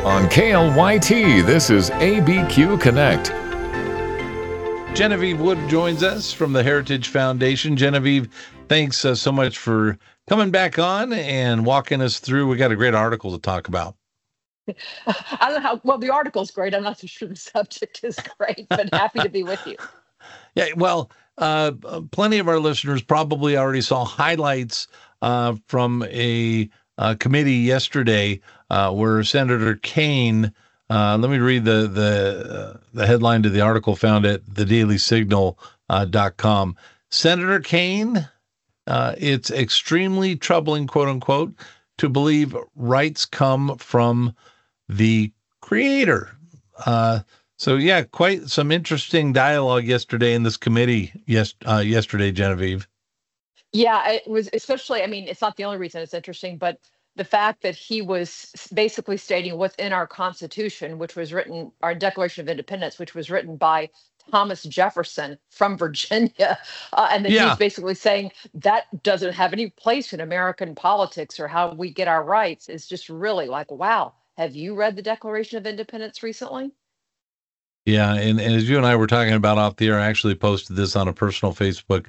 On KLYT, this is ABQ Connect. Genevieve Wood joins us from the Heritage Foundation. Genevieve, thanks so much for coming back on and walking us through. We got a great article to talk about. I don't know how well the article's great. I'm not so sure the subject is great, but happy to be with you. Yeah, well, plenty of our listeners probably already saw highlights from a committee yesterday where Senator Kaine, let me read the headline to the article found at thedailysignal.com. Senator Kaine, it's extremely troubling, quote unquote, to believe rights come from the creator. So yeah, quite some interesting dialogue yesterday in this committee. Yesterday, Genevieve. Yeah, it was especially, I mean, it's not the only reason it's interesting, but the fact that he was basically stating what's in our Constitution, which was written, our Declaration of Independence, which was written by Thomas Jefferson from Virginia. And then he's basically saying that doesn't have any place in American politics or how we get our rights. Is just really like, wow, have you read the Declaration of Independence recently? Yeah, and as you and I were talking about off the air, I actually posted this on a personal Facebook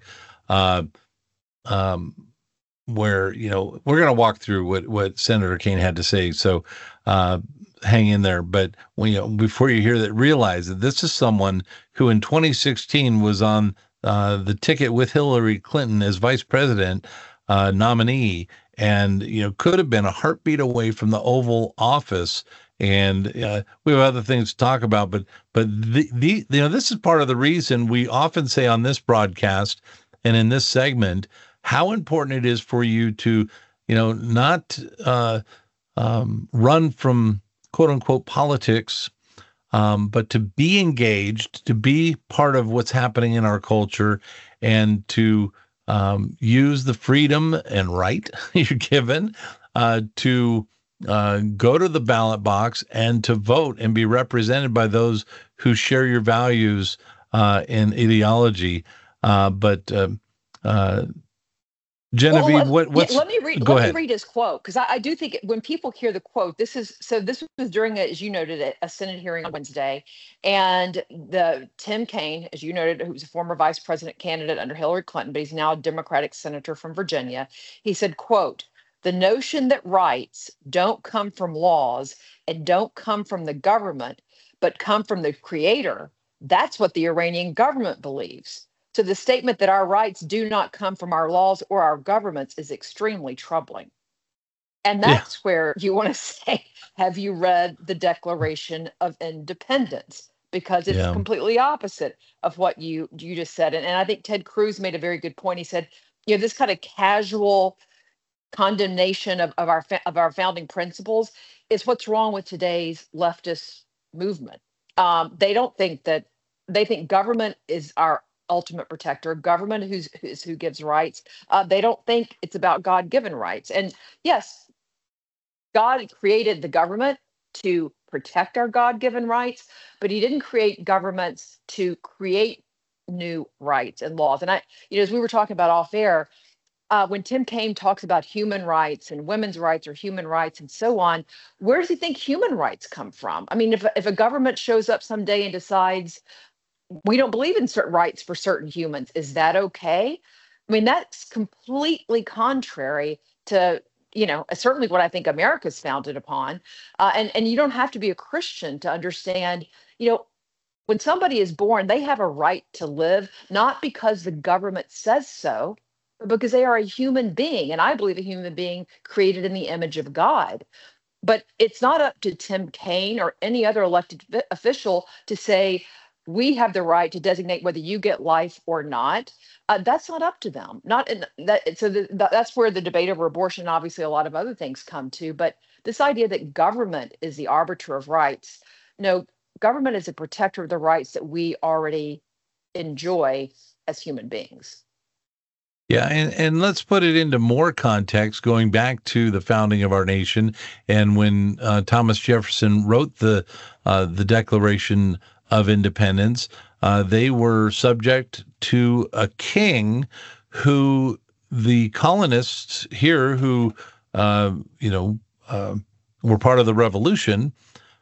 where, you know, we're going to walk through what Senator Kaine had to say. So hang in there. But when, you know, before you hear that, realize that this is someone who in 2016 was on the ticket with Hillary Clinton as vice president nominee, and, you know, could have been a heartbeat away from the Oval Office. And we have other things to talk about, but the you know, this is part of the reason we often say on this broadcast and in this segment how important it is for you to, you know, not run from quote unquote politics, but to be engaged, to be part of what's happening in our culture, and to use the freedom and right you're given to go to the ballot box and to vote and be represented by those who share your values and ideology. Genevieve, let me read his quote, because I do think when people hear the quote, this was during, as you noted, a Senate hearing on Wednesday, and Tim Kaine, as you noted, who was a former vice president candidate under Hillary Clinton, but he's now a Democratic senator from Virginia. He said, quote, "The notion that rights don't come from laws and don't come from the government, but come from the creator, that's what the Iranian government believes. So the statement that our rights do not come from our laws or our governments is extremely troubling." And that's where you want to say, have you read the Declaration of Independence? Because it's completely opposite of what you just said. And I think Ted Cruz made a very good point. He said, you know, this kind of casual condemnation of our founding principles is what's wrong with today's leftist movement. They think government is our ultimate protector. Government is who gives rights. They don't think it's about God-given rights. And yes, God created the government to protect our God-given rights, but he didn't create governments to create new rights and laws. And as we were talking about off air, when Tim Kaine talks about human rights and women's rights or human rights and so on, where does he think human rights come from? I mean, if a government shows up someday and decides we don't believe in certain rights for certain humans, is that okay? I mean, that's completely contrary to, you know, certainly what I think America's founded upon. And you don't have to be a Christian to understand, you know, when somebody is born, they have a right to live, not because the government says so, but because they are a human being. And I believe a human being created in the image of God. But it's not up to Tim Kaine or any other elected official to say, we have the right to designate whether you get life or not. That's not up to them. Not in that. So that's where the debate over abortion, obviously, a lot of other things come to. But this idea that government is the arbiter of rights, no, government is a protector of the rights that we already enjoy as human beings. Yeah, and let's put it into more context, going back to the founding of our nation, and when Thomas Jefferson wrote the Declaration of Independence, they were subject to a king who the colonists here, who were part of the Revolution,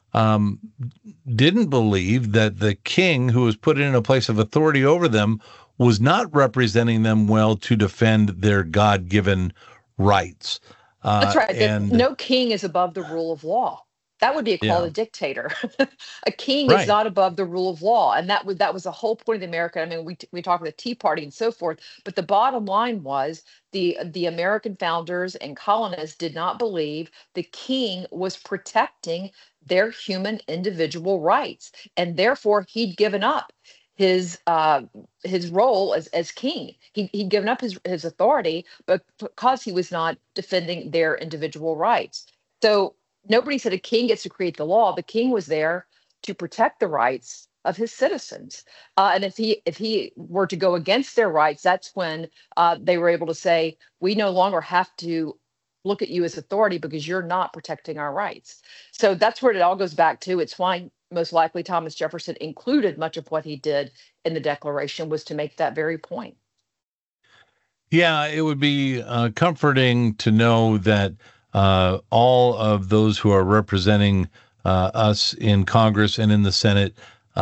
um, didn't believe that the king who was put in a place of authority over them was not representing them well to defend their God-given rights. That's right. That And no king is above the rule of law. That would be called yeah, a dictator. A king is right. not above the rule of law, and that was the whole point of the American. I mean, we talk about the Tea Party and so forth, but the bottom line was the American founders and colonists did not believe the king was protecting their human individual rights, and therefore he'd given up his role as king. He'd given up his authority, but because he was not defending their individual rights. So nobody said a king gets to create the law. The king was there to protect the rights of his citizens. And if he were to go against their rights, that's when they were able to say, we no longer have to look at you as authority because you're not protecting our rights. So that's where it all goes back to. It's why most likely Thomas Jefferson included much of what he did in the Declaration was to make that very point. Yeah, it would be comforting to know that all of those who are representing us in Congress and in the Senate,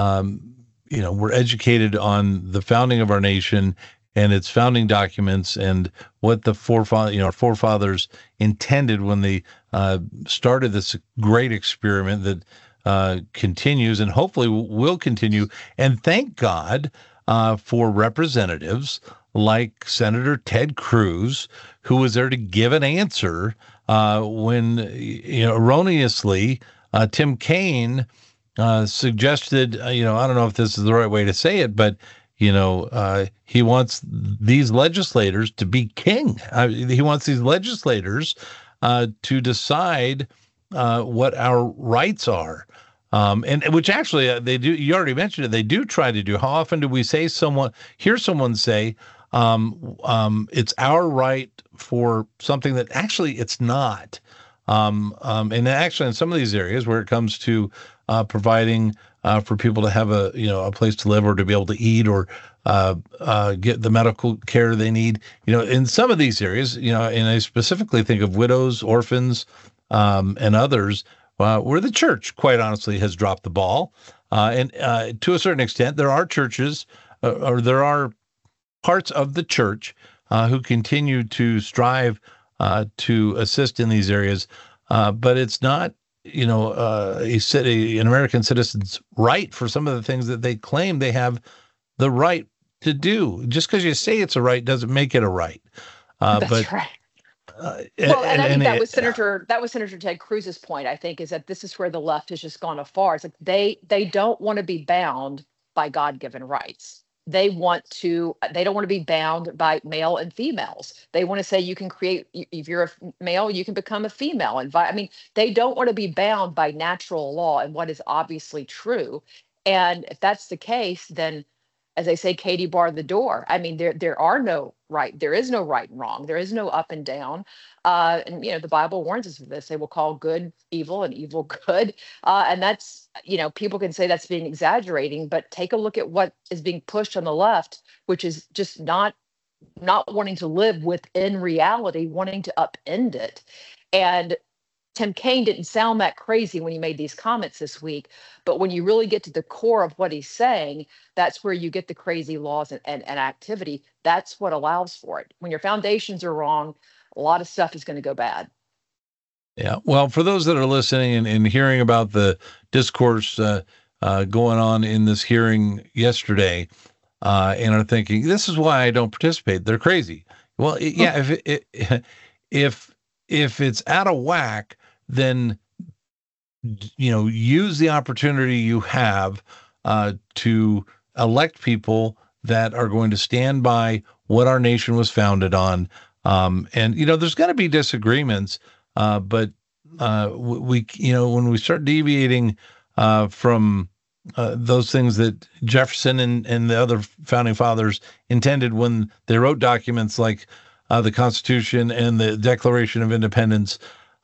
were educated on the founding of our nation and its founding documents and what the our forefathers intended when they started this great experiment that continues and hopefully will continue. And thank God for representatives like Senator Ted Cruz, who was there to give an answer when erroneously Tim Kaine suggested, I don't know if this is the right way to say it, but he wants these legislators to be king. He wants these legislators to decide what our rights are. And which actually they do. You already mentioned it. They do try to do. How often do we hear someone say, it's our right for something that actually it's not. And actually in some of these areas where it comes to providing for people to have a place to live or to be able to eat or get the medical care they need, in some of these areas, and I specifically think of widows, orphans, and others, where the church, quite honestly, has dropped the ball. And to a certain extent, there are churches or there are parts of the church who continue to strive to assist in these areas, but it's not, an American citizen's right for some of the things that they claim they have the right to do. Just because you say it's a right doesn't make it a right. That's right. Well, and I think that was Senator Ted Cruz's point, I think, is that this is where the left has just gone afar. It's like they don't want to be bound by God-given rights. They don't want to be bound by male and females. They want to say you can create, if you're a male, you can become a female. And they don't want to be bound by natural law and what is obviously true. And if that's the case, then as they say, Katie barred the door. I mean, there is no right and wrong. There is no up and down. And the Bible warns us of this. They will call good evil and evil good. And that's, people can say that's being exaggerating, but take a look at what is being pushed on the left, which is just not wanting to live within reality, wanting to upend it. And Tim Kaine didn't sound that crazy when he made these comments this week, but when you really get to the core of what he's saying, that's where you get the crazy laws and activity. That's what allows for it. When your foundations are wrong, a lot of stuff is going to go bad. Yeah. Well, for those that are listening and hearing about the discourse going on in this hearing yesterday and are thinking, this is why I don't participate. They're crazy. Well, if it's out of whack, then use the opportunity you have to elect people that are going to stand by what our nation was founded on. And there's going to be disagreements, but we when we start deviating from those things that Jefferson and the other founding fathers intended when they wrote documents like the Constitution and the Declaration of Independence,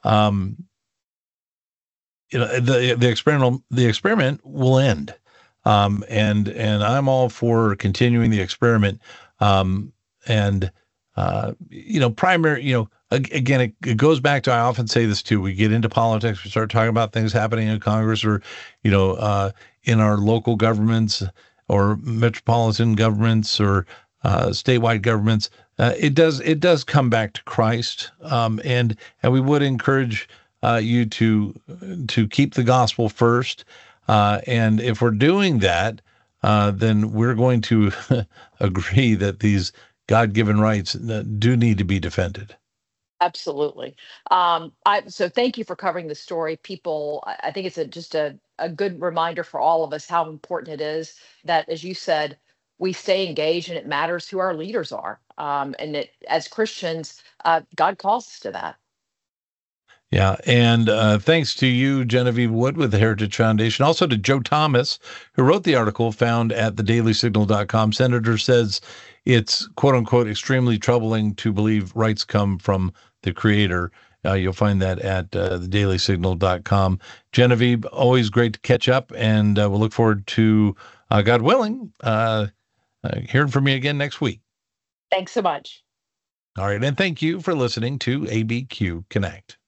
the experiment will end. And I'm all for continuing the experiment. again, it goes back to, I often say this too, we get into politics, we start talking about things happening in Congress or, in our local governments or metropolitan governments or statewide governments. It does come back to Christ, and we would encourage you to keep the gospel first. And if we're doing that, then we're going to agree that these God-given rights do need to be defended. Absolutely. So thank you for covering the story. People, I think it's just a good reminder for all of us how important it is that, as you said, we stay engaged, and it matters who our leaders are. And as Christians, God calls us to that. Yeah, and thanks to you, Genevieve Wood with the Heritage Foundation. Also to Joe Thomas, who wrote the article found at thedailysignal.com. Senator says it's, quote unquote, extremely troubling to believe rights come from the Creator. You'll find that at thedailysignal.com. Genevieve, always great to catch up, and we'll look forward to, God willing, hearing from you again next week. Thanks so much. All right, and thank you for listening to ABQ Connect.